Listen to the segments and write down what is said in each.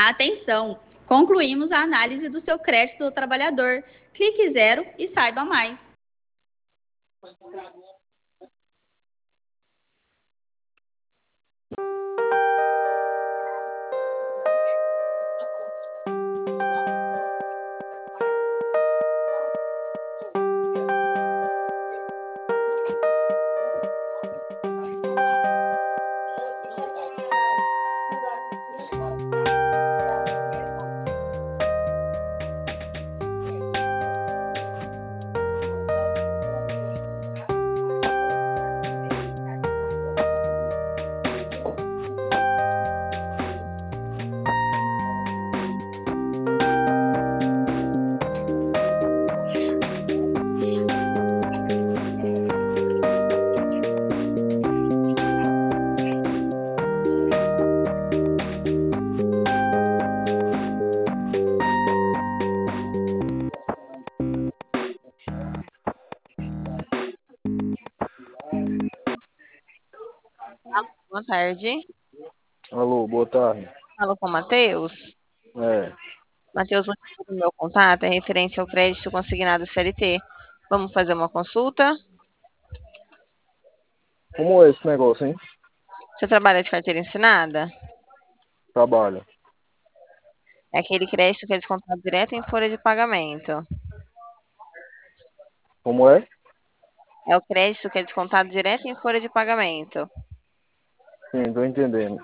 Atenção! Concluímos a análise do seu crédito do trabalhador. Clique zero e saiba mais. Boa tarde. Alô, boa tarde. Falo com o Matheus. É, Matheus, o motivo do meu contato é referente ao crédito consignado CLT. Vamos fazer uma consulta? como é esse negócio, hein? Você trabalha de carteira assinada? Trabalho. É aquele crédito que é descontado direto em folha de pagamento. Como é? É o crédito que é descontado direto em folha de pagamento. Sim, tô entendendo.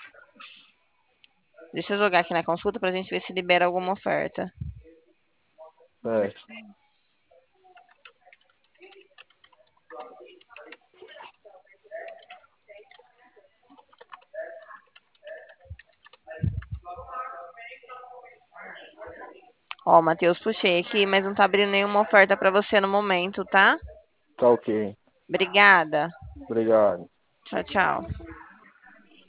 Deixa eu jogar aqui na consulta para a gente ver se libera alguma oferta. É. Ó, Matheus, puxei aqui, mas não tá abrindo nenhuma oferta para você no momento, tá? Tá ok. Obrigada. Obrigado. Tchau, tchau.